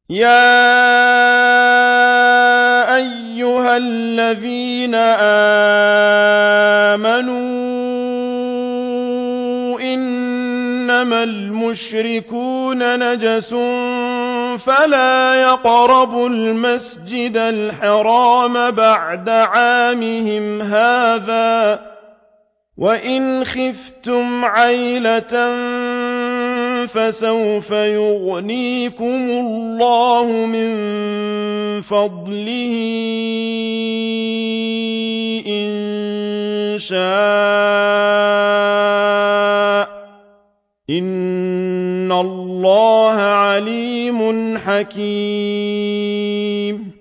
يَا أَيُّهَا الَّذِينَ آمَنُوا إِنَّمَا الْمُشْرِكُونَ نَجَسٌ فَلَا يَقْرَبُوا الْمَسْجِدَ الْحَرَامَ بَعْدَ عَامِهِمْ هَٰذَا ۚ وَإِنْ خِفْتُمْ عَيْلَةً فَسَوْفَ يُغْنِيكُمُ اللَّهُ مِن فَضْلِهِ إِن شَاءَ ۚ إِنَّ اللَّهَ عَلِيمٌ حَكِيمٌ